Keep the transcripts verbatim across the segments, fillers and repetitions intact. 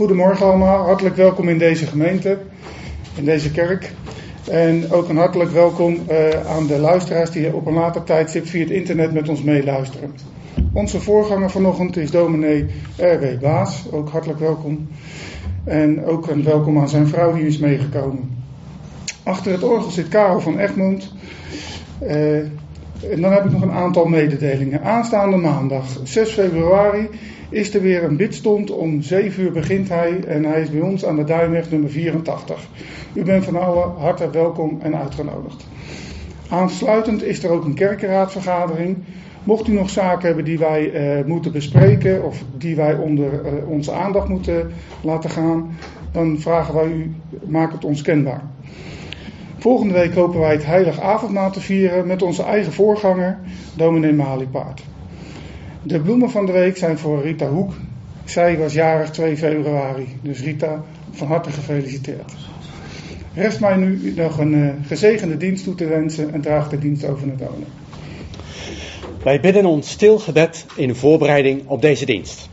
Goedemorgen allemaal, hartelijk welkom in deze gemeente, in deze kerk. En ook een hartelijk welkom uh, aan de luisteraars die op een later tijdstip via het internet met ons meeluisteren. Onze voorganger vanochtend is dominee R W Baas, ook hartelijk welkom. En ook een welkom aan zijn vrouw die is meegekomen. Achter het orgel zit Karel van Egmond. Uh, en dan heb ik nog een aantal mededelingen. Aanstaande maandag, zes februari, is er weer een bidstond. Om zeven uur begint hij en hij is bij ons aan de Duinweg nummer vierentachtig. U bent van alle harte welkom en uitgenodigd. Aansluitend is er ook een kerkenraadvergadering. Mocht u nog zaken hebben die wij uh, moeten bespreken of die wij onder uh, onze aandacht moeten laten gaan, dan vragen wij u, maak het ons kenbaar. Volgende week hopen wij het heilig avondmaal te vieren met onze eigen voorganger, dominee Maliepaard. De bloemen van de week zijn voor Rita Hoek. Zij was jarig twee februari. Dus Rita, van harte gefeliciteerd. Rest mij nu nog een uh, gezegende dienst toe te wensen en draag de dienst over naar Donen. Wij bidden ons stil gebed in voorbereiding op deze dienst.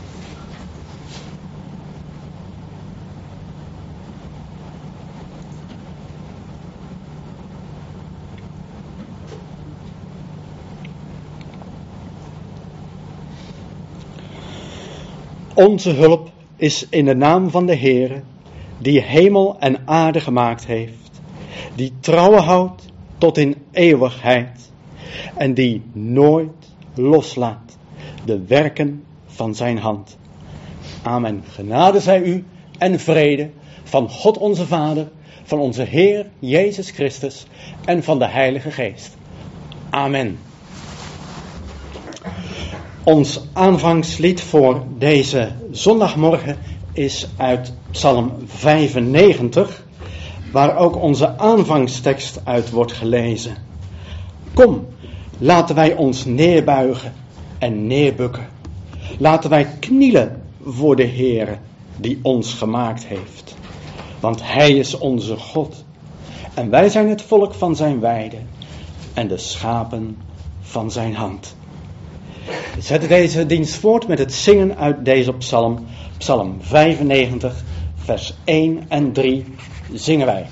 Onze hulp is in de naam van de Heere, die hemel en aarde gemaakt heeft, die trouwe houdt tot in eeuwigheid en die nooit loslaat de werken van zijn hand. Amen. Genade zij u en vrede van God onze Vader, van onze Heer Jezus Christus en van de Heilige Geest. Amen. Ons aanvangslied voor deze zondagmorgen is uit Psalm vijfennegentig, waar ook onze aanvangstekst uit wordt gelezen. Kom, laten wij ons neerbuigen en neerbukken. Laten wij knielen voor de Heere die ons gemaakt heeft. Want Hij is onze God en wij zijn het volk van zijn weide en de schapen van zijn hand. We zetten deze dienst voort met het zingen uit deze psalm, psalm vijfennegentig, vers één en drie, zingen wij.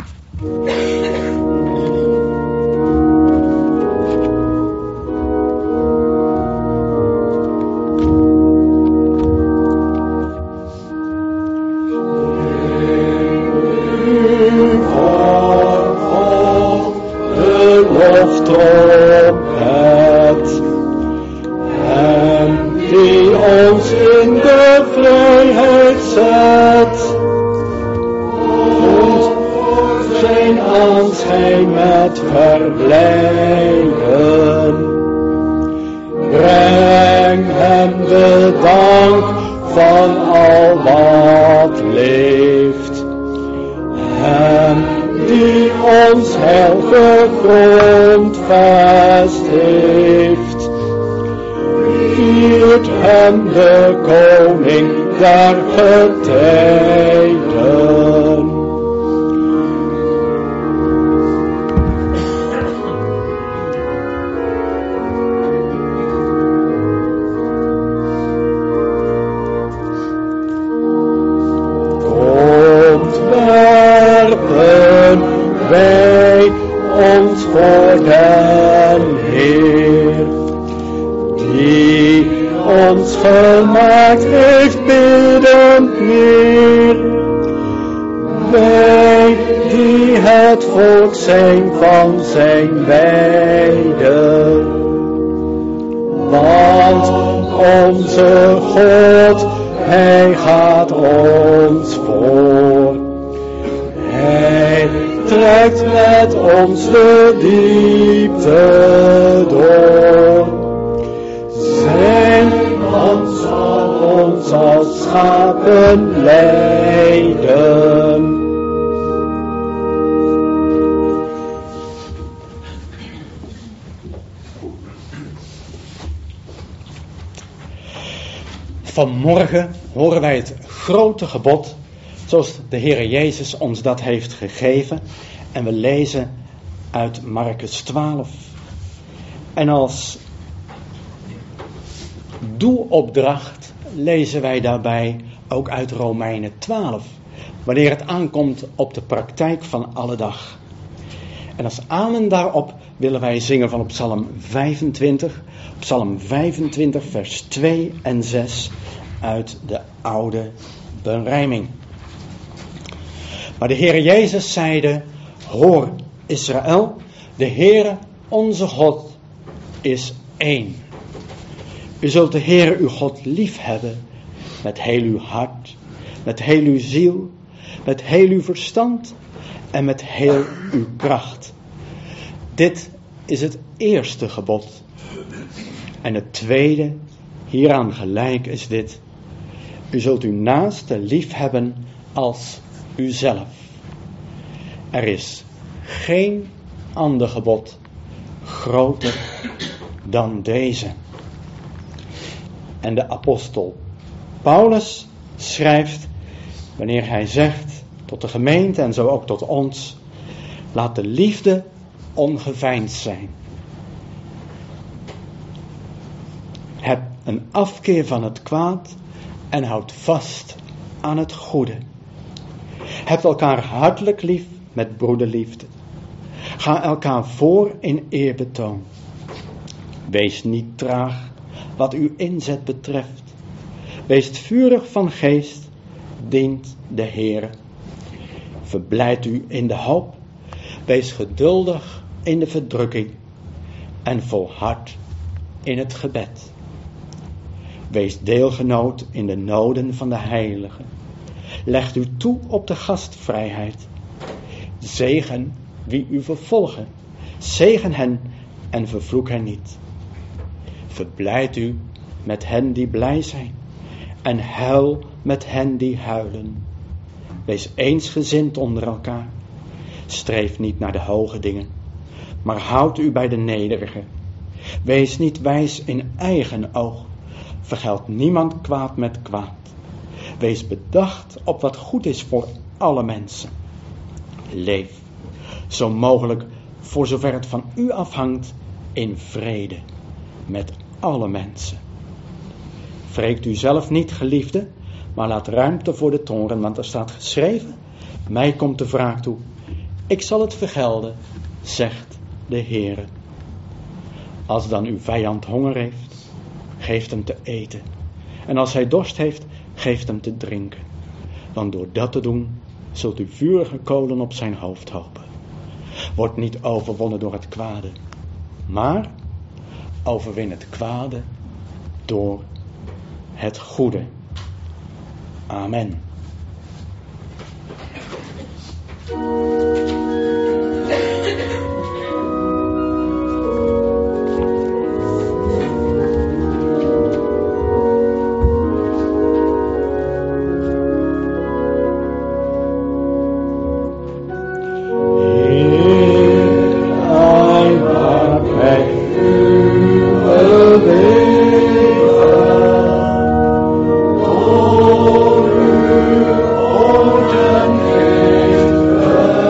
Vanmorgen horen wij het grote gebod, zoals de Heere Jezus ons dat heeft gegeven. En we lezen uit Markus twaalf. En als doelopdracht lezen wij daarbij ook uit Romeinen twaalf, wanneer het aankomt op de praktijk van alle dag. En als amen daarop willen wij zingen van op Psalm vijfentwintig, Psalm vijfentwintig vers twee en zes uit de oude berijming. Maar de Heere Jezus zeide, hoor Israël, de Heere onze God is één. U zult de Heere uw God lief hebben met heel uw hart, met heel uw ziel, met heel uw verstand en met heel uw kracht. Dit is het eerste gebod. En het tweede, hieraan gelijk is dit. U zult uw naaste lief hebben als uzelf. Er is geen ander gebod groter dan deze. En de apostel Paulus schrijft, wanneer hij zegt tot de gemeente en zo ook tot ons, laat de liefde ongeveinsd zijn. Heb een afkeer van het kwaad en houd vast aan het goede. Heb elkaar hartelijk lief met broederliefde. Ga elkaar voor in eerbetoon. Wees niet traag wat uw inzet betreft. Wees vurig van geest, dient de Heere. Verblijd u in de hoop. Wees geduldig in de verdrukking en volhard in het gebed. Wees deelgenoot in de noden van de heiligen. Leg u toe op de gastvrijheid. Zegen wie u vervolgen. Zegen hen en vervloek hen niet. Verblijd u met hen die blij zijn en huil met hen die huilen. Wees eensgezind onder elkaar. Streef niet naar de hoge dingen, maar houd u bij de nederige. Wees niet wijs in eigen oog. Vergeld niemand kwaad met kwaad. Wees bedacht op wat goed is voor alle mensen. Leef, zo mogelijk, voor zover het van u afhangt, in vrede met alle mensen. Wreekt u zelf niet, geliefde, maar laat ruimte voor de toorn, want er staat geschreven, mij komt de wraak toe. Ik zal het vergelden, zegt de Heere. Als dan uw vijand honger heeft, geeft hem te eten. En als hij dorst heeft, geeft hem te drinken. Want door dat te doen, zult u vurige kolen op zijn hoofd hopen. Word niet overwonnen door het kwade, maar overwin het kwade door het goede. Amen. Oh,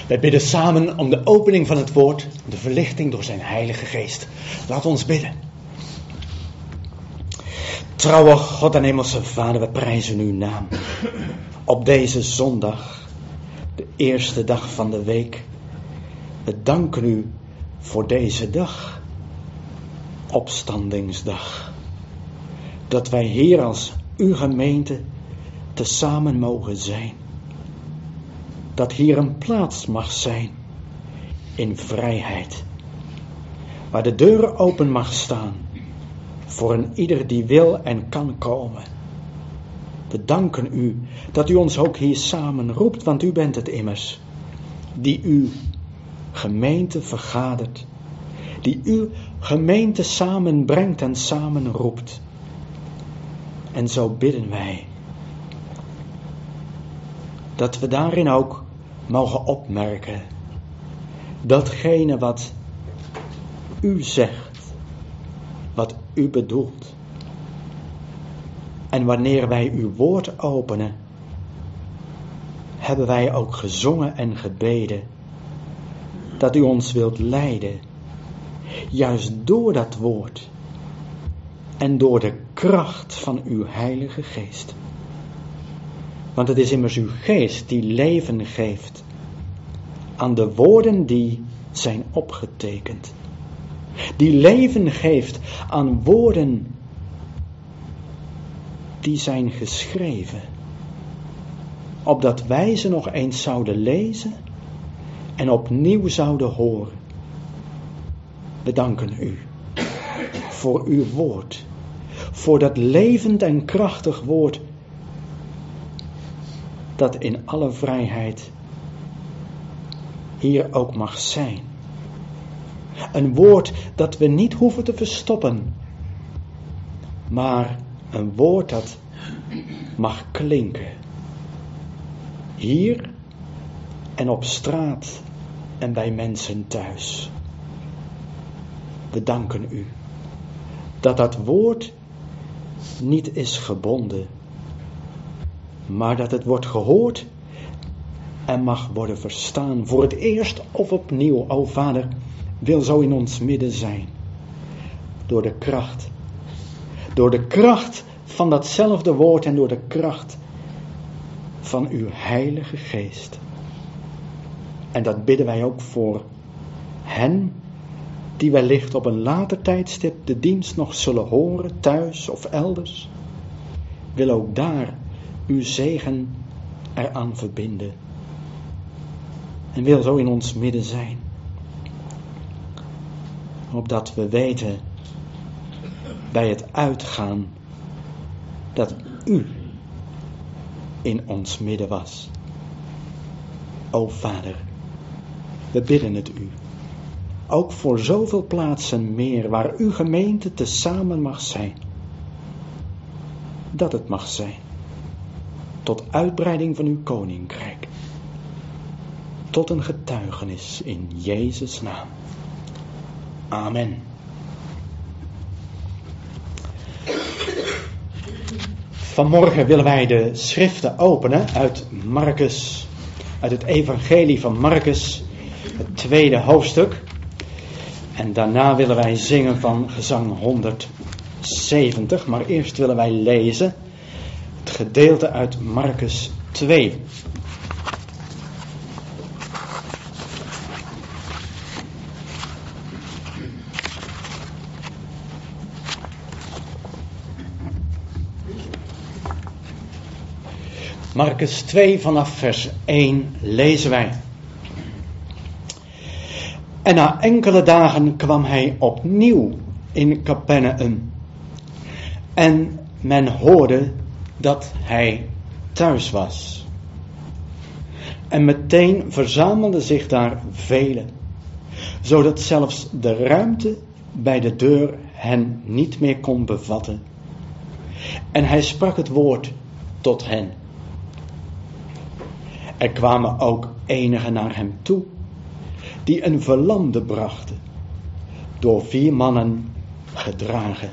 Wij bidden samen om de opening van het woord, de verlichting door zijn Heilige Geest. Laat ons bidden. Trouwe God en Hemelse Vader, we prijzen uw naam. Op deze zondag, de eerste dag van de week. We danken u voor deze dag, opstandingsdag. Dat wij hier als uw gemeente tezamen mogen zijn. Dat hier een plaats mag zijn in vrijheid. Waar de deur open mag staan voor een ieder die wil en kan komen. We danken u dat u ons ook hier samen roept, want u bent het immers. Die uw gemeente vergadert. Die uw gemeente samenbrengt en samenroept. En zo bidden wij. Dat we daarin ook mogen opmerken. Datgene wat u zegt. Wat u bedoelt. En wanneer wij uw woord openen. Hebben wij ook gezongen en gebeden. Dat u ons wilt leiden. Juist door dat woord. En door de kracht van uw Heilige Geest. Want het is immers uw geest die leven geeft aan de woorden die zijn opgetekend. Die leven geeft aan woorden die zijn geschreven. Opdat wij ze nog eens zouden lezen en opnieuw zouden horen. We danken u voor uw woord. Voor dat levend en krachtig woord. Dat in alle vrijheid hier ook mag zijn. Een woord dat we niet hoeven te verstoppen. Maar een woord dat mag klinken. Hier en op straat en bij mensen thuis. We danken u dat dat woord niet is gebonden. Maar dat het wordt gehoord en mag worden verstaan. Voor het eerst of opnieuw, o Vader, wil zo in ons midden zijn. Door de kracht. Door de kracht van datzelfde woord en door de kracht van uw Heilige Geest. En dat bidden wij ook voor hen die wellicht op een later tijdstip de dienst nog zullen horen, thuis of elders. Wil ook daar uw zegen eraan verbinden. En wil zo in ons midden zijn. Opdat we weten bij het uitgaan dat u in ons midden was. O Vader, we bidden het u. Ook voor zoveel plaatsen meer waar uw gemeente tezamen mag zijn. Dat het mag zijn. Tot uitbreiding van uw koninkrijk. Tot een getuigenis in Jezus' naam. Amen. Vanmorgen willen wij de schriften openen uit Marcus, uit het evangelie van Marcus, het tweede hoofdstuk. En daarna willen wij zingen van gezang honderdzeventig, maar eerst willen wij lezen het gedeelte uit Marcus twee. Marcus twee vanaf vers één lezen wij. En na enkele dagen kwam hij opnieuw in Capernaum. En men hoorde dat hij thuis was. En meteen verzamelden zich daar velen, zodat zelfs de ruimte bij de deur hen niet meer kon bevatten. En hij sprak het woord tot hen. Er kwamen ook enigen naar hem toe, die een verlamde brachten, door vier mannen gedragen.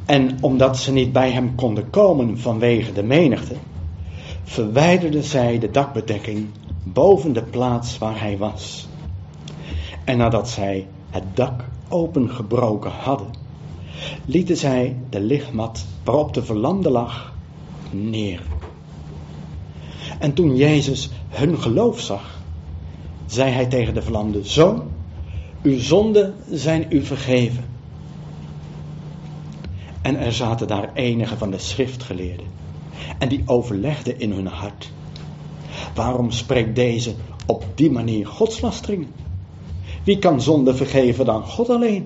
En omdat ze niet bij hem konden komen vanwege de menigte, verwijderden zij de dakbedekking boven de plaats waar hij was. En nadat zij het dak opengebroken hadden, lieten zij de lichtmat waarop de verlamde lag neer. En toen Jezus hun geloof zag, zei hij tegen de verlamde: Zoon, uw zonden zijn u vergeven. En er zaten daar enigen van de schriftgeleerden, en die overlegden in hun hart: waarom spreekt deze op die manier godslasteringen? Wie kan zonde vergeven dan God alleen?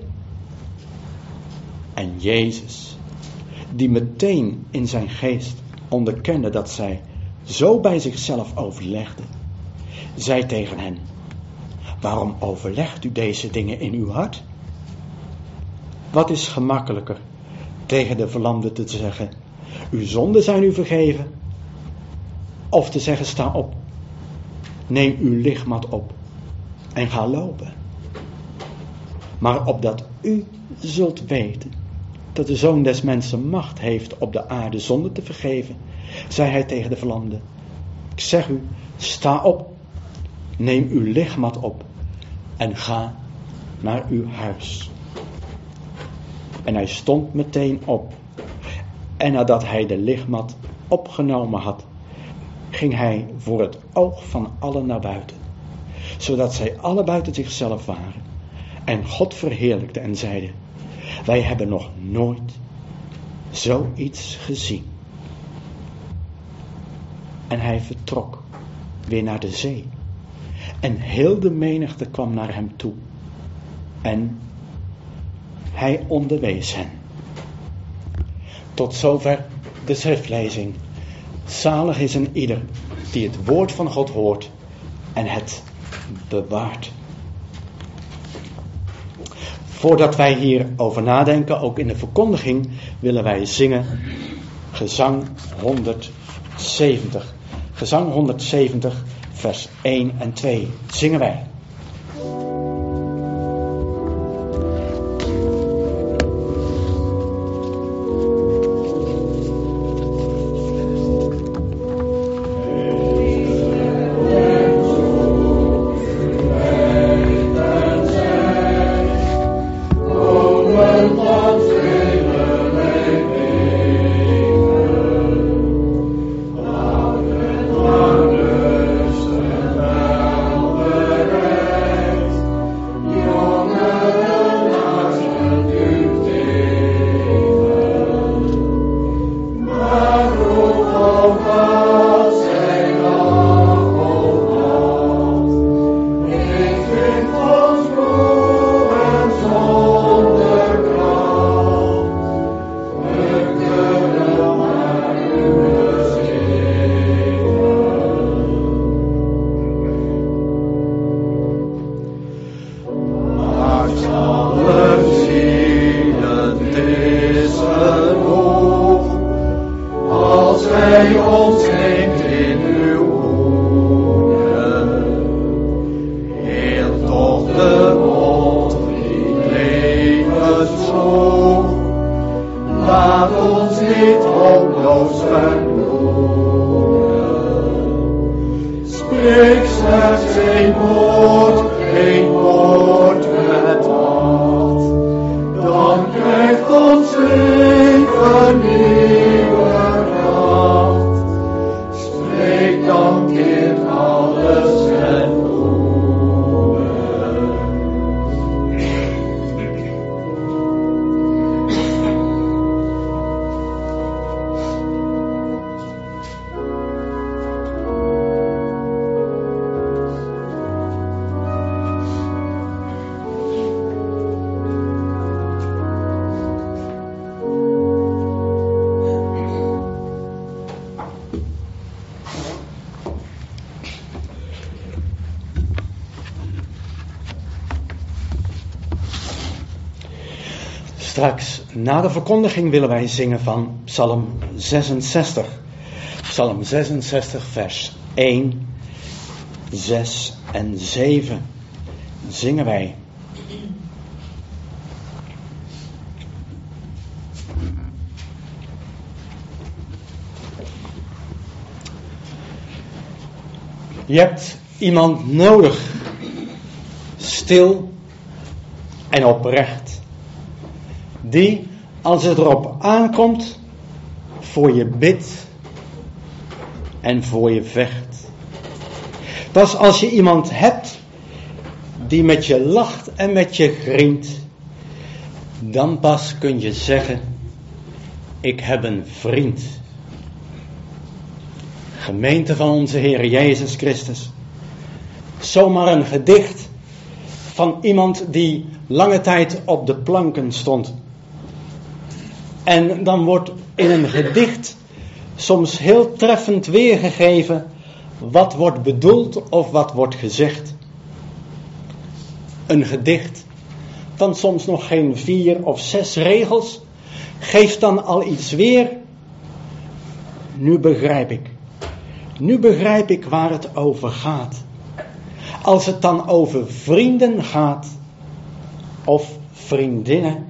En Jezus, die meteen in zijn geest onderkende dat zij zo bij zichzelf overlegden, zei tegen hen: waarom overlegt u deze dingen in uw hart? Wat is gemakkelijker tegen de verlamde te zeggen: uw zonden zijn u vergeven, of te zeggen: sta op, neem uw lichtmat op en ga lopen? Maar opdat u zult weten dat de Zoon des Mensen macht heeft op de aarde zonde te vergeven, zei hij tegen de verlamde: ik zeg u, sta op, neem uw lichtmat op en ga naar uw huis. En hij stond meteen op. En nadat hij de lichtmat opgenomen had, ging hij voor het oog van allen naar buiten, zodat zij alle buiten zichzelf waren en God verheerlijkten en zeiden: wij hebben nog nooit zoiets gezien. En hij vertrok weer naar de zee. En heel de menigte kwam naar hem toe. En hij onderwees hen. Tot zover de schriftlezing. Zalig is een ieder die het woord van God hoort en het bewaart. Voordat wij hierover nadenken, ook in de verkondiging, willen wij zingen gezang honderdzeventig. Gezang honderdzeventig, vers één en twee. Zingen wij. Straks, na de verkondiging, willen wij zingen van Psalm zesenzestig. Psalm zesenzestig, vers één, zes en zeven. Zingen wij. Je hebt iemand nodig, stil en oprecht, die, als het erop aankomt, voor je bidt en voor je vecht. Pas als je iemand hebt die met je lacht en met je grient, dan pas kun je zeggen, ik heb een vriend. Gemeente van onze Heer Jezus Christus. Zomaar een gedicht van iemand die lange tijd op de planken stond. En dan wordt in een gedicht soms heel treffend weergegeven wat wordt bedoeld of wat wordt gezegd. Een gedicht van soms nog geen vier of zes regels geeft dan al iets weer. Nu begrijp ik. Nu begrijp ik waar het over gaat. Als het dan over vrienden gaat of vriendinnen,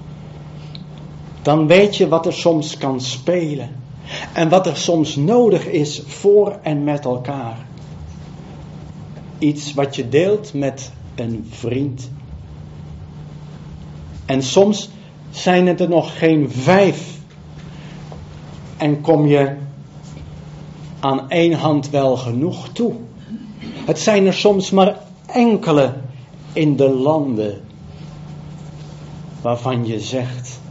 dan weet je wat er soms kan spelen en wat er soms nodig is voor en met elkaar. Iets wat je deelt met een vriend. En soms zijn het er nog geen vijf en kom je aan één hand wel genoeg toe. Het zijn er soms maar enkele in de landen waarvan je zegt,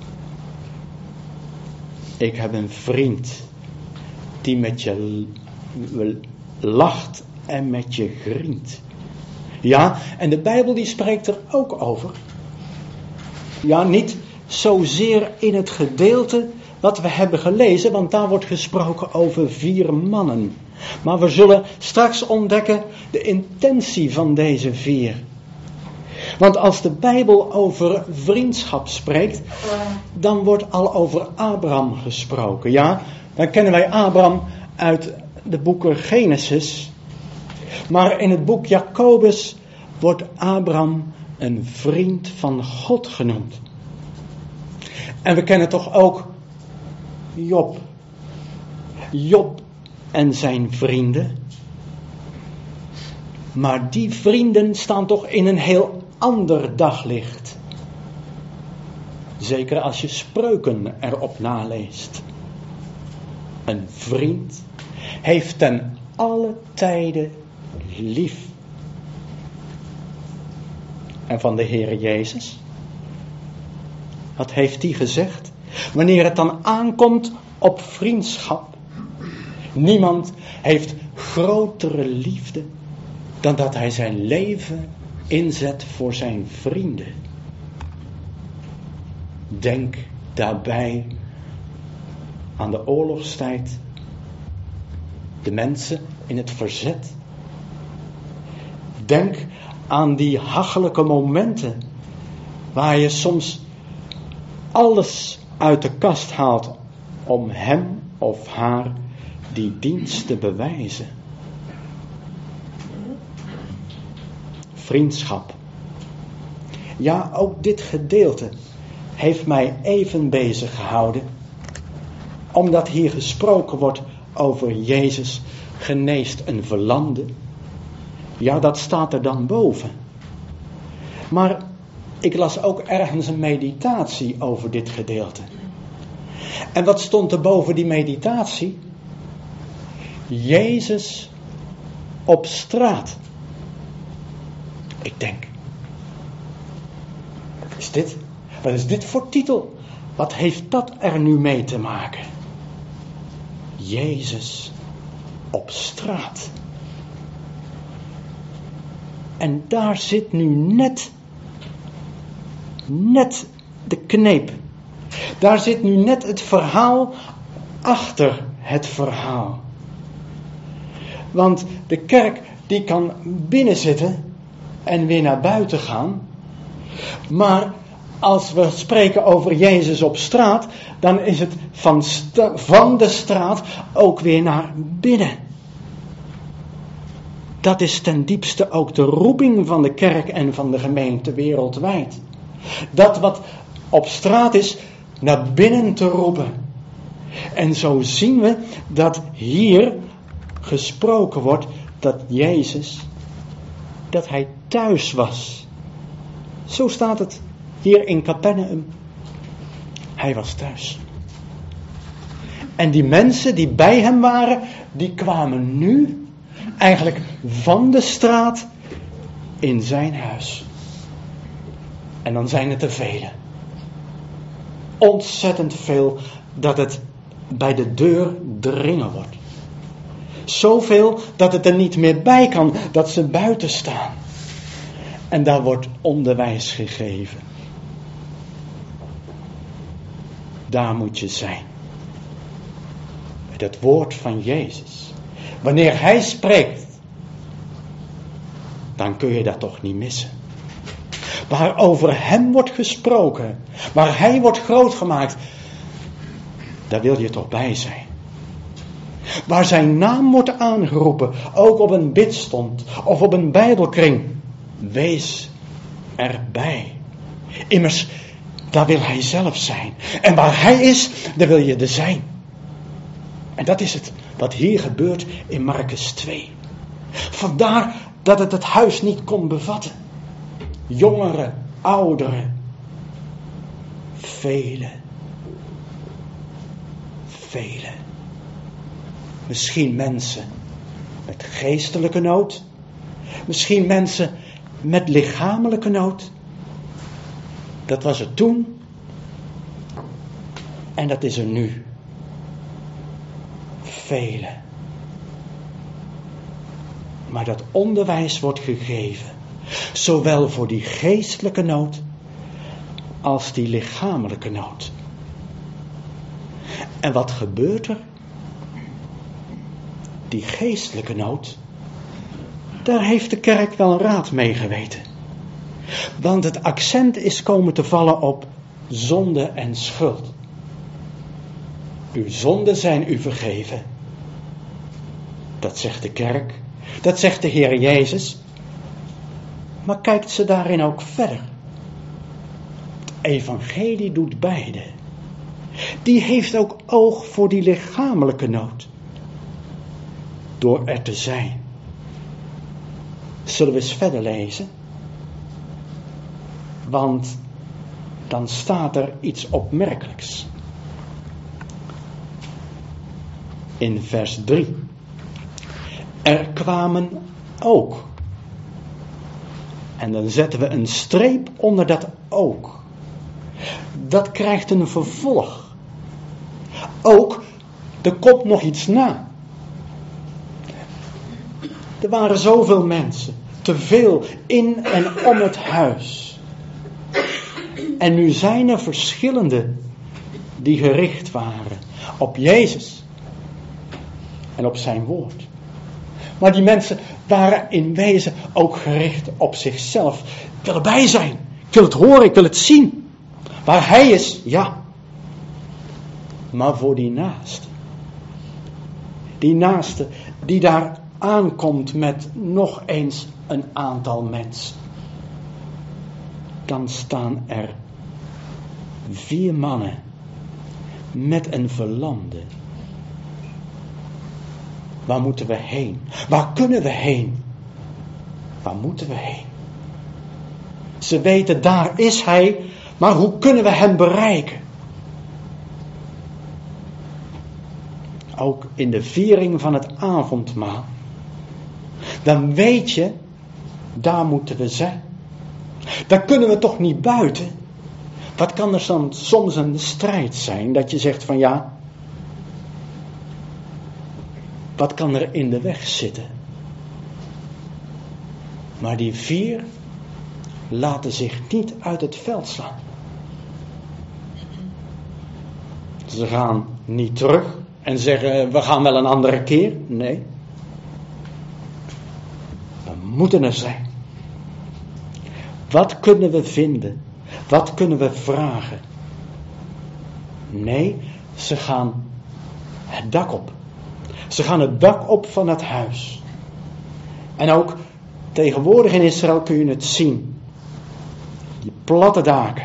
ik heb een vriend die met je lacht en met je grient. Ja, en de Bijbel die spreekt er ook over. Ja, niet zozeer in het gedeelte wat we hebben gelezen, want daar wordt gesproken over vier mannen. Maar we zullen straks ontdekken de intentie van deze vier. Want als de Bijbel over vriendschap spreekt, dan wordt al over Abraham gesproken. Ja, dan kennen wij Abraham uit de boeken Genesis. Maar in het boek Jacobus wordt Abraham een vriend van God genoemd. En we kennen toch ook Job. Job en zijn vrienden. Maar die vrienden staan toch in een heel ander daglicht. Zeker als je Spreuken erop naleest. Een vriend heeft ten alle tijden lief. En van de Heere Jezus? Wat heeft hij gezegd? Wanneer het dan aankomt op vriendschap. Niemand heeft grotere liefde dan dat hij zijn leven inzet voor zijn vrienden. Denk daarbij aan de oorlogstijd. De mensen in het verzet. Denk aan die hachelijke momenten waar je soms alles uit de kast haalt om hem of haar die dienst te bewijzen. Vriendschap. Ja, ook dit gedeelte heeft mij even bezig gehouden, omdat hier gesproken wordt over Jezus geneest een verlamde. Ja, dat staat er dan boven. Maar ik las ook ergens een meditatie over dit gedeelte. En wat stond er boven die meditatie? Jezus op straat. Ik denk, wat is dit? Wat is dit voor titel? Wat heeft dat er nu mee te maken? Jezus op straat. En daar zit nu net, net de kneep. Daar zit nu net het verhaal achter het verhaal. Want de kerk die kan binnenzitten en weer naar buiten gaan. Maar als we spreken over Jezus op straat, dan is het van, sta- van de straat ook weer naar binnen. Dat is ten diepste ook de roeping van de kerk en van de gemeente wereldwijd. Dat wat op straat is, naar binnen te roepen. En zo zien we dat hier gesproken wordt dat Jezus, dat hij thuis was. Zo staat het hier in Capernaum. Hij was thuis. En die mensen die bij hem waren, die kwamen nu eigenlijk van de straat in zijn huis. En dan zijn het er vele. Ontzettend veel dat het bij de deur dringen wordt. Zoveel dat het er niet meer bij kan, dat ze buiten staan. En daar wordt onderwijs gegeven. Daar moet je zijn. Met het woord van Jezus. Wanneer hij spreekt, dan kun je dat toch niet missen. Waar over hem wordt gesproken, waar hij wordt groot gemaakt, daar wil je toch bij zijn. Waar zijn naam wordt aangeroepen, ook op een bidstond of op een bijbelkring, wees erbij. Immers, daar wil hij zelf zijn. En waar hij is, daar wil je er zijn. En dat is het wat hier gebeurt in Markus twee. Vandaar dat het het huis niet kon bevatten. Jongeren, ouderen, velen, velen. Misschien mensen met geestelijke nood. Misschien mensen met lichamelijke nood. Dat was er toen. En dat is er nu. Velen. Maar dat onderwijs wordt gegeven. Zowel voor die geestelijke nood als die lichamelijke nood. En wat gebeurt er? Die geestelijke nood, daar heeft de kerk wel een raad mee geweten. Want het accent is komen te vallen op zonde en schuld. Uw zonden zijn u vergeven. Dat zegt de kerk. Dat zegt de Heer Jezus. Maar kijkt ze daarin ook verder. Het evangelie doet beide. Die heeft ook oog voor die lichamelijke nood. Door er te zijn. Zullen we eens verder lezen? Want dan staat er iets opmerkelijks. In vers drie. Er kwamen ook. En dan zetten we een streep onder dat ook. Dat krijgt een vervolg. Ook, er komt nog iets na. Er waren zoveel mensen. Te veel in en om het huis. En nu zijn er verschillende die gericht waren op Jezus. En op zijn woord. Maar die mensen waren in wezen ook gericht op zichzelf. Ik wil erbij zijn. Ik wil het horen, ik wil het zien. Waar hij is, ja. Maar voor die naaste. Die naaste die daar aankomt met nog eens een aantal mensen. Dan staan er vier mannen met een verlamde. Waar moeten we heen? Waar kunnen we heen? Waar moeten we heen? Ze weten, daar is hij, maar hoe kunnen we hem bereiken? Ook in de viering van het avondmaal. Dan weet je, daar moeten we zijn. Daar kunnen we toch niet buiten? Wat kan er dan soms een strijd zijn, dat je zegt van ja, wat kan er in de weg zitten? Maar die vier laten zich niet uit het veld slaan. Ze gaan niet terug en zeggen we gaan wel een andere keer. Nee. We moeten er zijn. Wat kunnen we vinden? Wat kunnen we vragen? Nee, ze gaan het dak op. Ze gaan het dak op van het huis. En ook tegenwoordig in Israël kun je het zien. Die platte daken.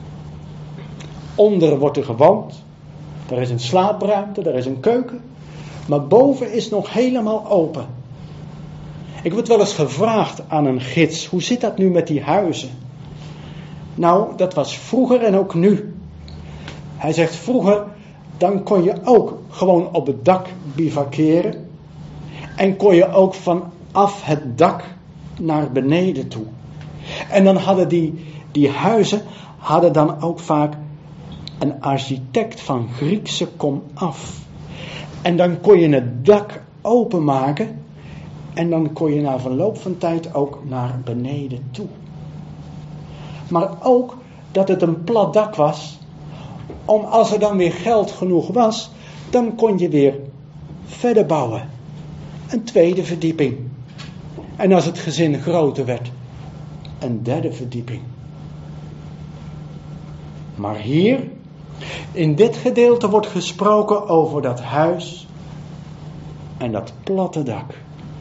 Onder wordt er gewoond. Er is een slaapruimte, er is een keuken. Maar boven is nog helemaal open. Ik word wel eens gevraagd aan een gids, hoe zit dat nu met die huizen? Nou, dat was vroeger en ook nu. Hij zegt, vroeger, dan kon je ook gewoon op het dak bivakeren. En kon je ook vanaf het dak naar beneden toe. En dan hadden die, die huizen, hadden dan ook vaak een architect van Griekse komaf. En dan kon je het dak openmaken. En dan kon je na verloop van tijd ook naar beneden toe. Maar ook dat het een plat dak was. Om als er dan weer geld genoeg was, dan kon je weer verder bouwen. Een tweede verdieping. En als het gezin groter werd, een derde verdieping. Maar hier, in dit gedeelte wordt gesproken over dat huis en dat platte dak.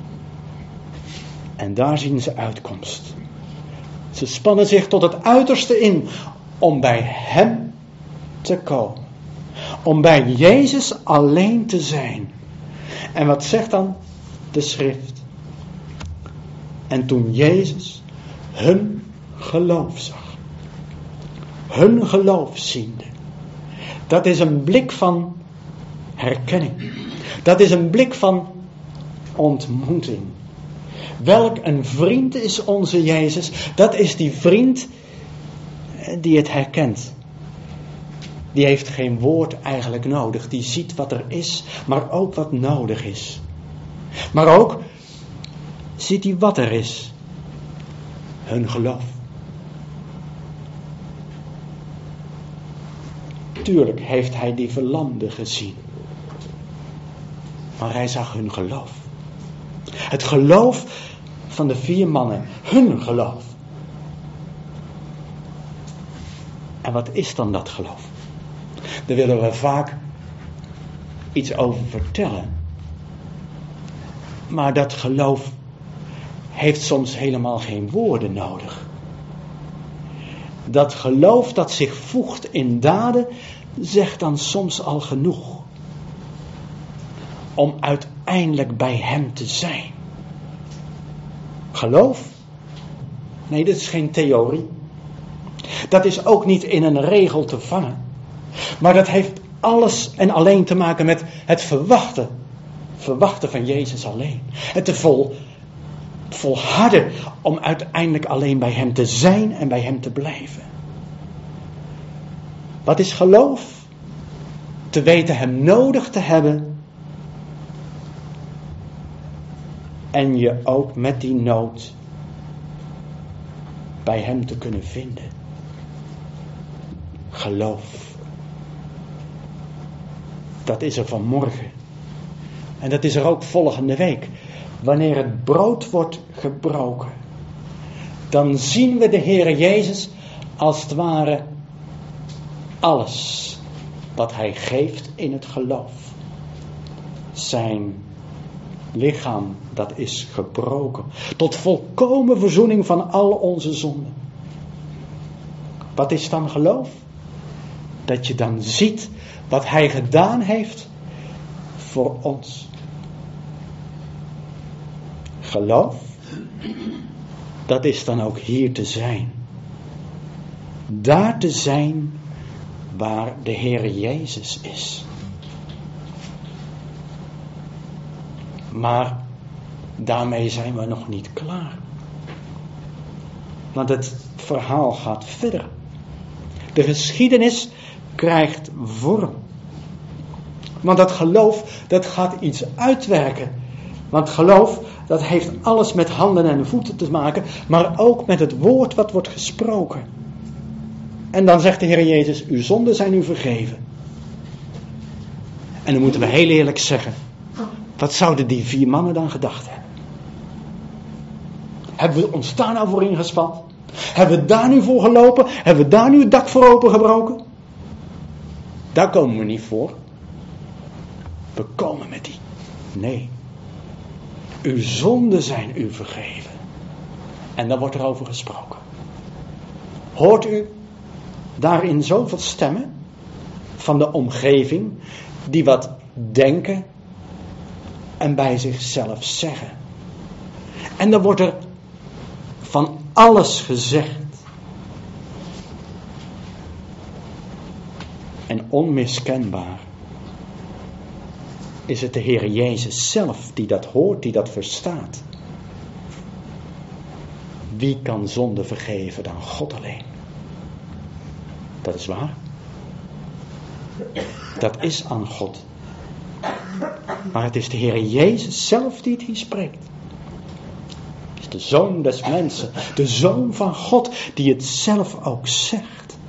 En daar zien ze uitkomst. Ze spannen zich tot het uiterste in om bij hem te komen. Om bij Jezus alleen te zijn. En wat zegt dan de schrift? En toen Jezus hun geloof zag. Hun geloof ziende. Dat is een blik van herkenning. Dat is een blik van ontmoeting. Welk een vriend is onze Jezus? Dat is die vriend die het herkent. Die heeft geen woord eigenlijk nodig. Die ziet wat er is, maar ook wat nodig is. Maar ook ziet hij wat er is. Hun geloof. Tuurlijk heeft hij die verlamden gezien. Maar hij zag hun geloof. Het geloof van de vier mannen. Hun geloof. En wat is dan dat geloof? Daar willen we vaak iets over vertellen. Maar dat geloof heeft soms helemaal geen woorden nodig. Dat geloof dat zich voegt in daden, zegt dan soms al genoeg. Om uiteindelijk bij hem te zijn. Geloof? Nee, dat is geen theorie. Dat is ook niet in een regel te vangen. Maar dat heeft alles en alleen te maken met het verwachten. Verwachten van Jezus alleen. Het te vol, volharden om uiteindelijk alleen bij hem te zijn en bij hem te blijven. Wat is geloof? Te weten hem nodig te hebben. En je ook met die nood bij hem te kunnen vinden. Geloof. Dat is er vanmorgen. En dat is er ook volgende week. Wanneer het brood wordt gebroken. Dan zien we de Heere Jezus als het ware alles wat hij geeft in het geloof. Zijn lichaam, dat is gebroken. Tot volkomen verzoening van al onze zonden. Wat is dan geloof? Dat je dan ziet wat hij gedaan heeft voor ons. Geloof, dat is dan ook hier te zijn. Daar te zijn waar de Heer Jezus is. Maar daarmee zijn we nog niet klaar. Want het verhaal gaat verder. De geschiedenis krijgt vorm. Want dat geloof, dat gaat iets uitwerken. Want geloof, dat heeft alles met handen en voeten te maken, maar ook met het woord wat wordt gesproken. En dan zegt de Heer Jezus, uw zonden zijn u vergeven. En dan moeten we heel eerlijk zeggen, wat zouden die vier mannen dan gedacht hebben? Hebben we ons daar nou voor ingespand? Hebben we daar nu voor gelopen? Hebben we daar nu het dak voor opengebroken? Daar komen we niet voor. We komen met die. Nee. Uw zonden zijn u vergeven. En dan wordt er over gesproken. Hoort u daarin zoveel stemmen van de omgeving die wat denken en bij zichzelf zeggen. En dan wordt er van alles gezegd. En onmiskenbaar is het de Heer Jezus zelf die dat hoort, die dat verstaat. Wie kan zonde vergeven dan God alleen? Dat is waar. Dat is aan God. Maar het is de Heer Jezus zelf die het hier spreekt. Het is de Zoon des mensen, de Zoon van God, die het zelf ook zegt.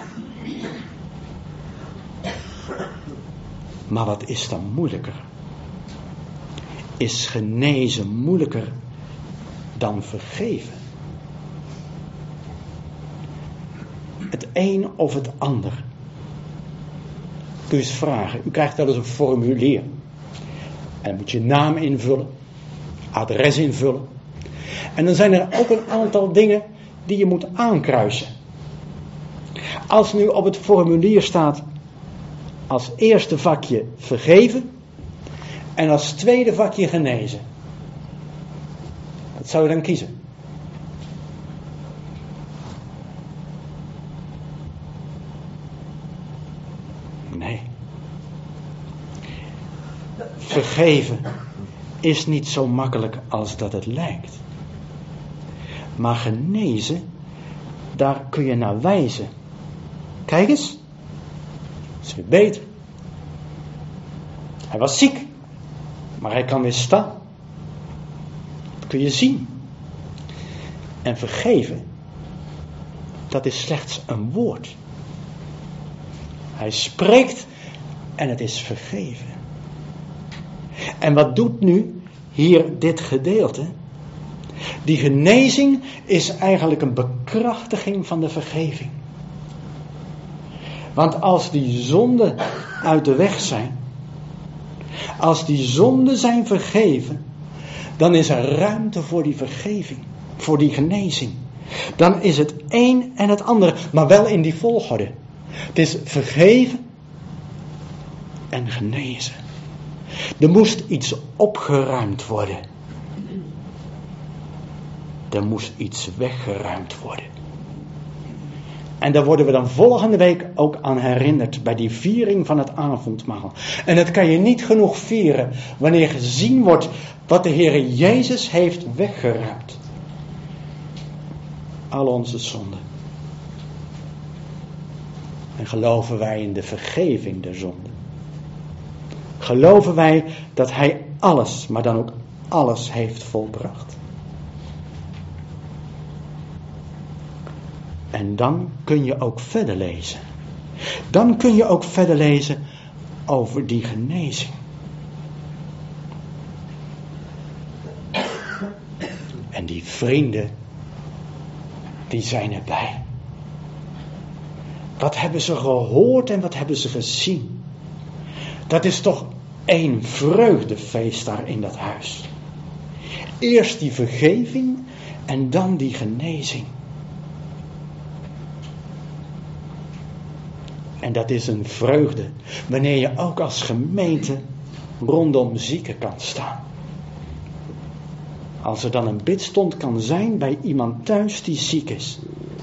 Maar wat is dan moeilijker? Is genezen moeilijker dan vergeven? Het een of het ander. Kun je eens vragen. U krijgt wel eens een formulier. En dan moet je naam invullen. Adres invullen. En dan zijn er ook een aantal dingen die je moet aankruisen. Als nu op het formulier staat als eerste vakje vergeven en als tweede vakje genezen. Wat zou je dan kiezen? Nee. Vergeven is niet zo makkelijk als dat het lijkt. Maar genezen, daar kun je naar wijzen. Kijk eens. Het is weer beter. Hij was ziek. Maar hij kan weer staan. Dat kun je zien. En vergeven, dat is slechts een woord. Hij spreekt en het is vergeven. En wat doet nu hier dit gedeelte? Die genezing is eigenlijk een bekrachtiging van de vergeving. Want als die zonden uit de weg zijn, als die zonden zijn vergeven, dan is er ruimte voor die vergeving, voor die genezing. Dan is het een en het andere, maar wel in die volgorde. Het is vergeven en genezen. Er moest iets opgeruimd worden. Er moest iets weggeruimd worden. En daar worden we dan volgende week ook aan herinnerd bij die viering van het avondmaal. En dat kan je niet genoeg vieren wanneer gezien wordt wat de Heer Jezus heeft weggeruimd. Al onze zonden. En geloven wij in de vergeving der zonden. Geloven wij dat Hij alles, maar dan ook alles heeft volbracht. En dan kun je ook verder lezen. Dan kun je ook verder lezen over die genezing. En die vrienden, die zijn erbij. Wat hebben ze gehoord en wat hebben ze gezien? Dat is toch één vreugdefeest daar in dat huis. Eerst die vergeving en dan die genezing. En dat is een vreugde wanneer je ook als gemeente rondom zieken kan staan. Als er dan een bidstond kan zijn bij iemand thuis die ziek is.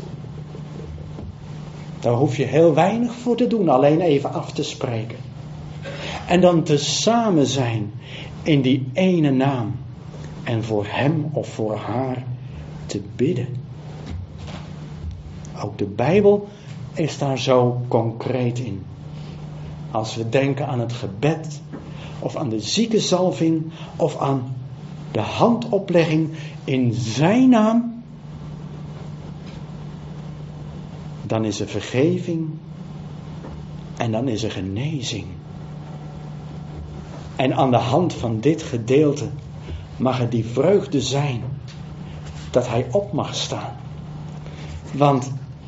Daar hoef je heel weinig voor te doen, alleen even af te spreken. En dan te samen zijn in die ene naam. En voor hem of voor haar te bidden. Ook de Bijbel is daar zo concreet in. Als we denken aan het gebed, of aan de ziekenzalving, of aan de handoplegging in zijn naam, dan is er vergeving en dan is er genezing. En aan de hand van dit gedeelte mag het die vreugde zijn dat hij op mag staan. Want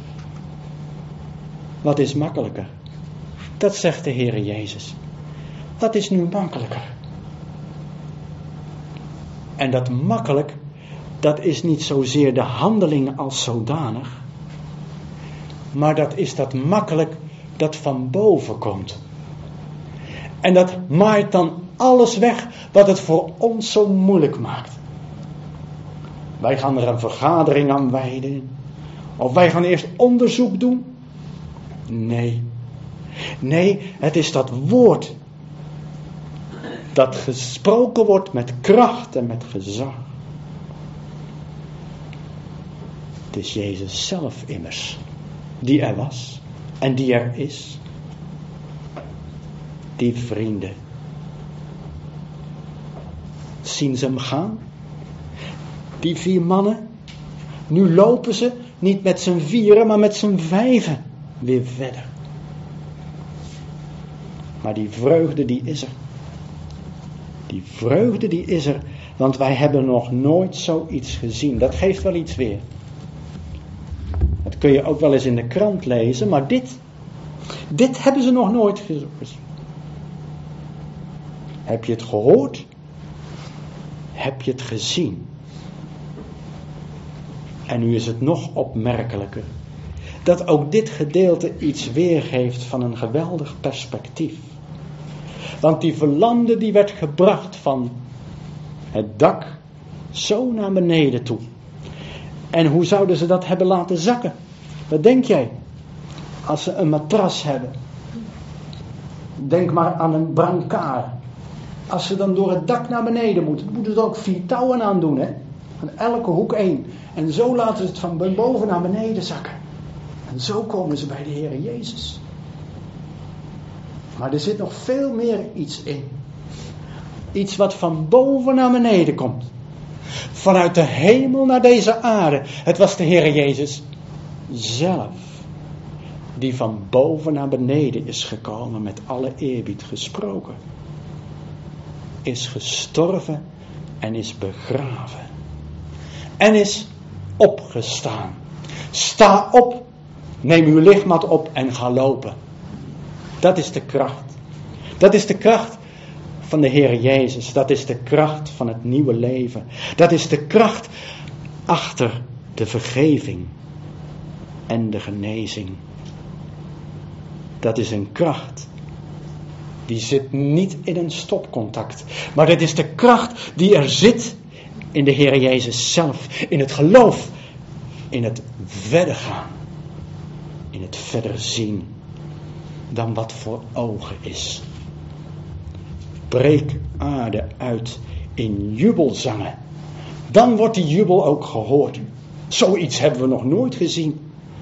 wat is makkelijker? Dat zegt de Heere Jezus. Wat is nu makkelijker? En dat makkelijk, dat is niet zozeer de handeling als zodanig. Maar dat is dat makkelijk dat van boven komt. En dat maait dan alles weg wat het voor ons zo moeilijk maakt. Wij gaan er een vergadering aan wijden. Of wij gaan eerst onderzoek doen. Nee. Nee, het is dat woord. Dat gesproken wordt met kracht en met gezag. Het is Jezus zelf immers. Die er was. En die er is. Die vrienden. Zien ze hem gaan? Die vier mannen. Nu lopen ze niet met z'n vieren, maar met z'n vijven weer verder. Maar die vreugde die is er. Die vreugde die is er. Want wij hebben nog nooit zoiets gezien. Dat geeft wel iets weer. Dat kun je ook wel eens in de krant lezen. Maar dit. Dit hebben ze nog nooit gezien. Heb je het gehoord? Heb je het gezien? En nu is het nog opmerkelijker. Dat ook dit gedeelte iets weergeeft van een geweldig perspectief. Want die verlamde die werd gebracht van het dak zo naar beneden toe. En hoe zouden ze dat hebben laten zakken? Wat denk jij? Als ze een matras hebben. Denk maar aan een brancard. Als ze dan door het dak naar beneden moeten, moeten ze er ook vier touwen aan doen, hè? Aan elke hoek één. En zo laten ze het van boven naar beneden zakken. En zo komen ze bij de Heer Jezus. Maar er zit nog veel meer iets in. Iets wat van boven naar beneden komt. Vanuit de hemel naar deze aarde. Het was de Heer Jezus zelf. Die van boven naar beneden is gekomen, met alle eerbied gesproken. Is gestorven en is begraven. En is opgestaan. Sta op, neem uw lichtmat op en ga lopen. Dat is de kracht. Dat is de kracht van de Heer Jezus. Dat is de kracht van het nieuwe leven. Dat is de kracht achter de vergeving en de genezing. Dat is een kracht. Die zit niet in een stopcontact. Maar dat is de kracht die er zit in de Heer Jezus zelf. In het geloof. In het verder gaan. In het verder zien. Dan wat voor ogen is. Breek aarde uit in jubelzangen. Dan wordt die jubel ook gehoord. Zoiets hebben we nog nooit gezien.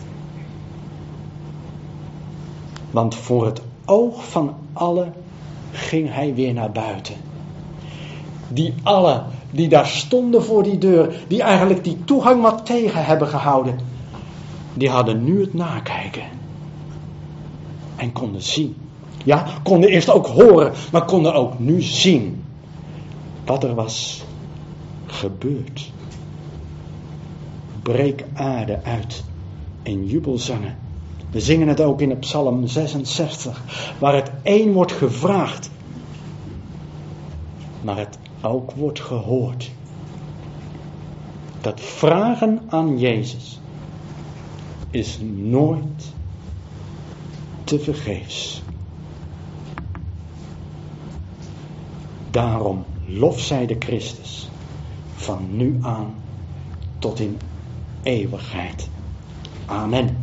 Want voor het oog van allen ging hij weer naar buiten. Die allen die daar stonden voor die deur, die eigenlijk die toegang wat tegen hebben gehouden, die hadden nu het nakijken. En konden zien. Ja, konden eerst ook horen, maar konden ook nu zien wat er was gebeurd. Breek aarde uit in jubelzangen. We zingen het ook in de Psalm zesenzestig, waar het één wordt gevraagd, maar het ook wordt gehoord. Dat vragen aan Jezus is nooit te vergeefs. Daarom lof zij de Christus van nu aan tot in eeuwigheid. Amen.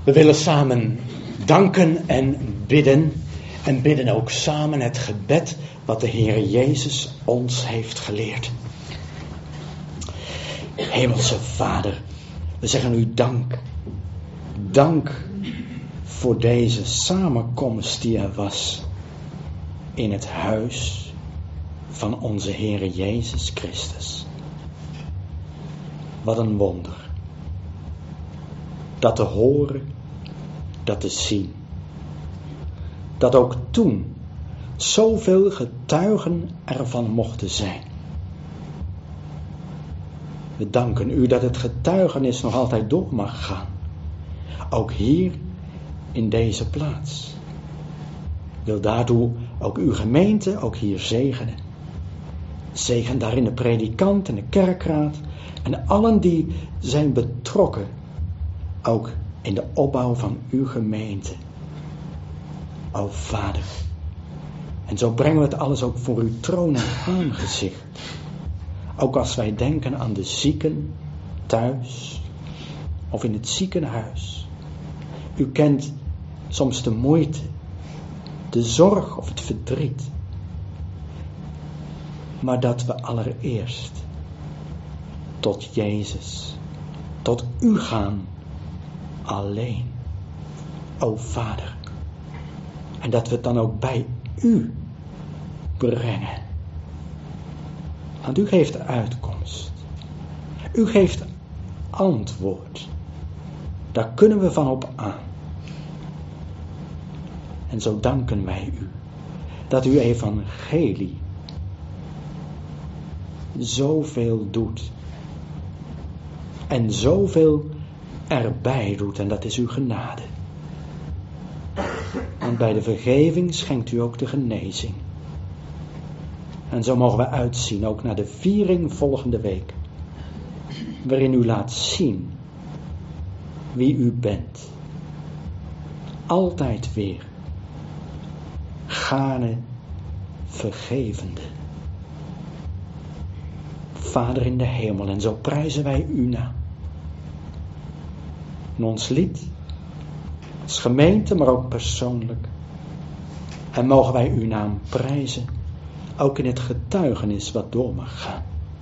We willen samen danken en bidden. En bidden ook samen het gebed wat de Heer Jezus ons heeft geleerd. Hemelse Vader, we zeggen u dank. Dank voor deze samenkomst die er was in het huis van onze Heer Jezus Christus. Wat een wonder. Dat te horen, dat te zien. Dat ook toen zoveel getuigen ervan mochten zijn. We danken u dat het getuigenis nog altijd door mag gaan. Ook hier in deze plaats. Ik wil daartoe ook uw gemeente ook hier zegenen. Zegen daarin de predikant en de kerkraad en allen die zijn betrokken. Ook in de opbouw van uw gemeente. O Vader. En zo brengen we het alles ook voor uw troon en aangezicht. Ook als wij denken aan de zieken thuis of in het ziekenhuis. U kent soms de moeite, de zorg of het verdriet. Maar dat we allereerst tot Jezus, tot u gaan alleen. O Vader. En dat we het dan ook bij u brengen. Want u geeft uitkomst. U geeft antwoord. Daar kunnen we van op aan. En zo danken wij u. Dat uw evangelie zoveel doet. En zoveel erbij doet. En dat is uw genade. Want bij de vergeving schenkt u ook de genezing. En zo mogen we uitzien ook naar de viering volgende week. Waarin u laat zien wie u bent. Altijd weer. Gaarne vergevende. Vader in de hemel, en zo prijzen wij u na. In ons lied, als gemeente, maar ook persoonlijk. En mogen wij uw naam prijzen, ook in het getuigenis wat door mag gaan.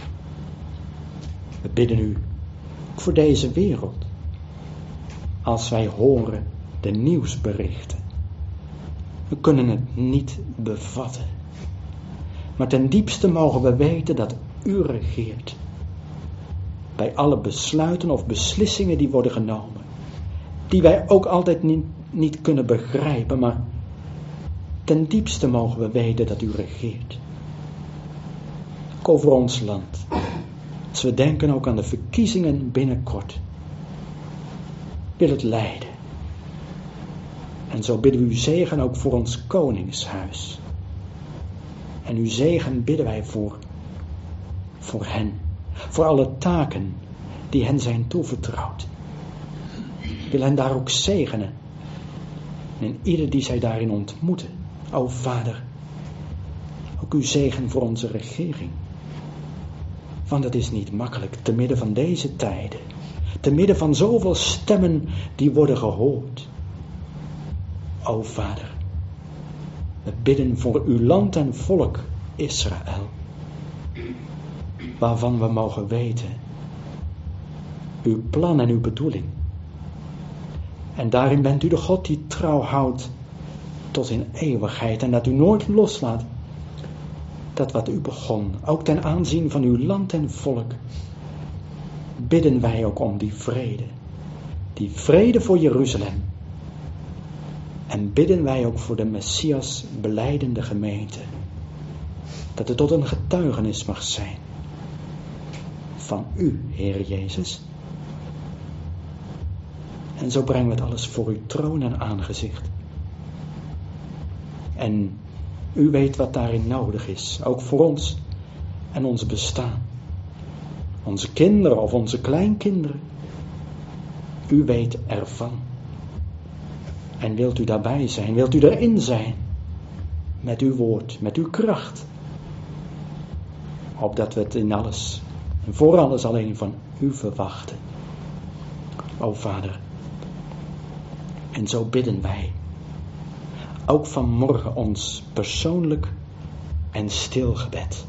We bidden u, ook voor deze wereld. Als wij horen de nieuwsberichten. We kunnen het niet bevatten. Maar ten diepste mogen we weten dat u regeert. Bij alle besluiten of beslissingen die worden genomen. Die wij ook altijd niet, niet kunnen begrijpen. Maar ten diepste mogen we weten dat u regeert. Ook over ons land. Als we denken ook aan de verkiezingen binnenkort. Wil het leiden. En zo bidden we uw zegen ook voor ons koningshuis. En uw zegen bidden wij voor, voor hen. Voor alle taken die hen zijn toevertrouwd. Wil hen daar ook zegenen. En ieder die zij daarin ontmoeten. O Vader. Ook uw zegen voor onze regering. Want het is niet makkelijk te midden van deze tijden. Te midden van zoveel stemmen die worden gehoord. O Vader, we bidden voor uw land en volk Israël. Waarvan we mogen weten. Uw plan en uw bedoeling. En daarin bent u de God die trouw houdt tot in eeuwigheid. En dat u nooit loslaat. Dat wat u begon, ook ten aanzien van uw land en volk. Bidden wij ook om die vrede. Die vrede voor Jeruzalem. En bidden wij ook voor de Messias belijdende gemeente. Dat het tot een getuigenis mag zijn. Van u, Heer Jezus. En zo brengen we het alles voor uw troon en aangezicht. En u weet wat daarin nodig is. Ook voor ons en ons bestaan. Onze kinderen of onze kleinkinderen. U weet ervan. En wilt u daarbij zijn? Wilt u erin zijn? Met uw woord, met uw kracht. Opdat we het in alles en voor alles alleen van u verwachten. O Vader. En zo bidden wij. Ook vanmorgen ons persoonlijk en stil gebed.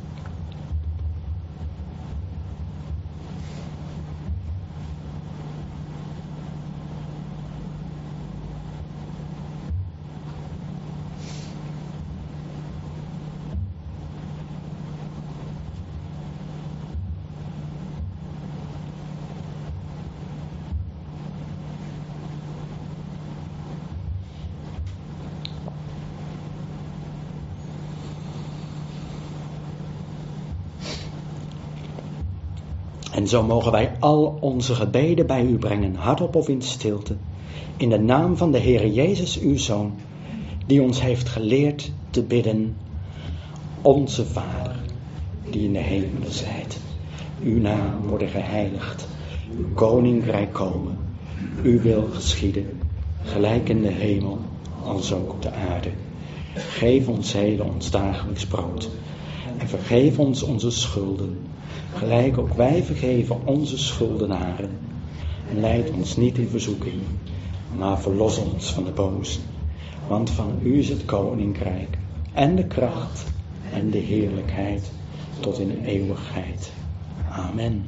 En zo mogen wij al onze gebeden bij u brengen, hardop of in stilte, in de naam van de Heere Jezus, uw Zoon, die ons heeft geleerd te bidden. Onze Vader, die in de hemelen zijt, uw naam worden geheiligd, uw koninkrijk komen, uw wil geschieden, gelijk in de hemel, als ook op de aarde. Geef ons heden ons dagelijks brood en vergeef ons onze schulden, gelijk ook wij vergeven onze schuldenaren. En leid ons niet in verzoeking, maar verlos ons van de boze. Want van u is het koninkrijk en de kracht en de heerlijkheid tot in eeuwigheid. Amen.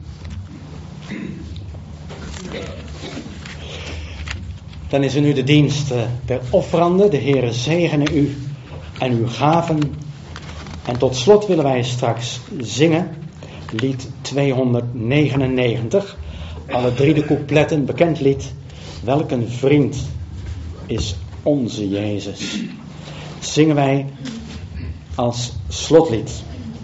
Dan is er nu de dienst der offeranden. De Heere zegene u en uw gaven. En tot slot willen wij straks zingen lied tweehonderdnegenennegentig. Alle drie de coupletten, bekend lied. Welk een vriend is onze Jezus. Zingen wij als slotlied.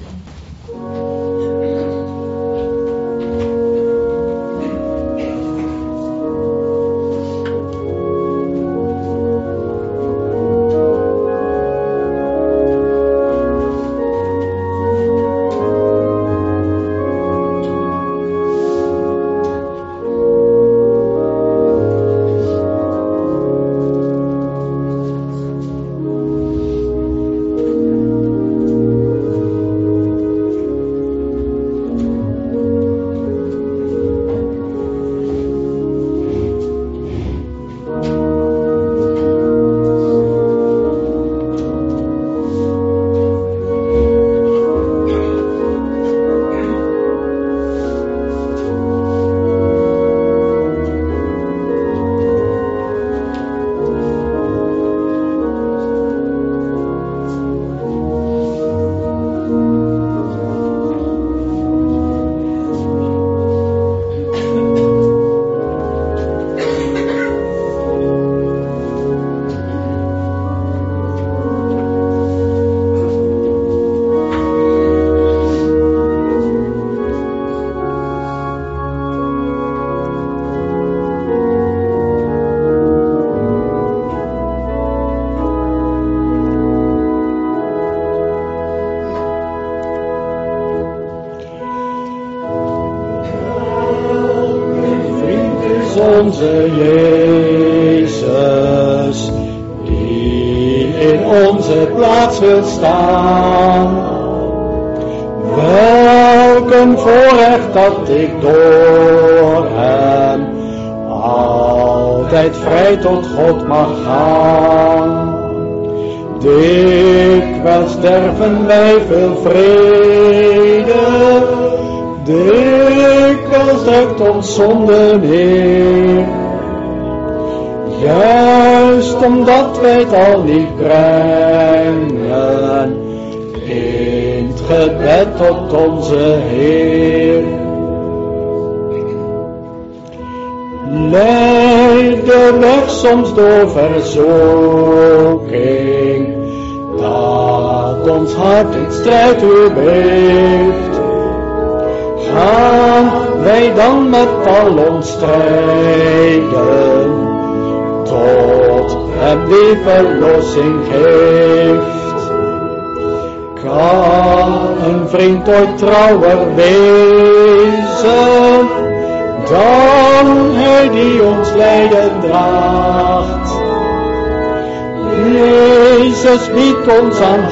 Onze Jezus, die in onze plaats wil staan. Welk een voorrecht dat ik door hem altijd vrij tot God mag gaan. Dikwijls sterven wij veel vrede, dikwijls drukt ons zonde neer. Juist omdat wij het al niet brengen in het gebed tot onze Heer. Leid de weg soms door verzoeking, dat ons hart in strijd u beeft. Gaan wij dan met al ons strijden tot hem die verlossing geeft. Kan een vriend ooit trouwer wezen dan hij die ons lijden draagt? Jezus biedt ons aan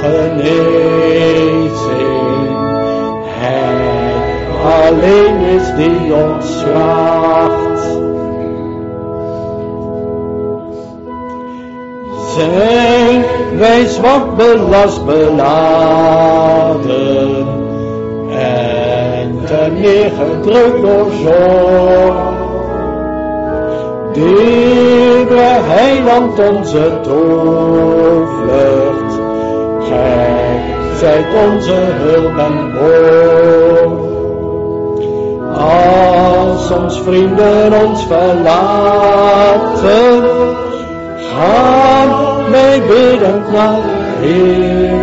genezing, hij alleen is die ons vraagt. zijn wij zwak belast beladen en te neergedrukt door zorg. Lieve Heiland, onze toevlucht, gij zijt onze hulp en borg. Als ons vrienden ons verlaten, gaan wij biddend naar Heer.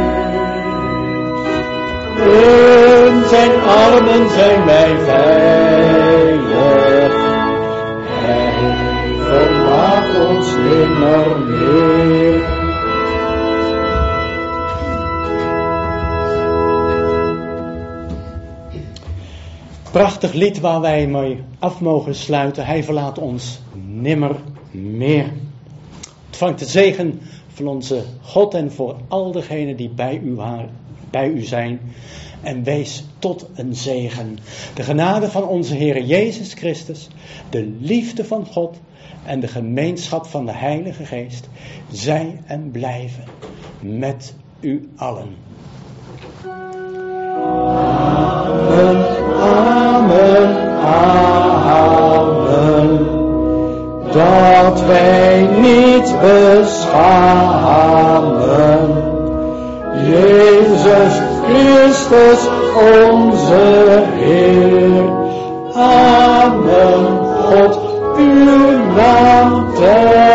In zijn armen zijn wij veilig, hij verlaat ons nimmer meer. Prachtig lied waar wij mee af mogen sluiten. Hij verlaat ons nimmer meer. Ontvangt de zegen van onze God en voor al degenen die bij u, waren, bij u zijn. En wees tot een zegen. De genade van onze Heer Jezus Christus, de liefde van God en de gemeenschap van de Heilige Geest, zij en blijven met u allen. Amen, amen, amen. Dat wij niet beschamen. Jezus Christus onze Heer. Amen. God uw naam te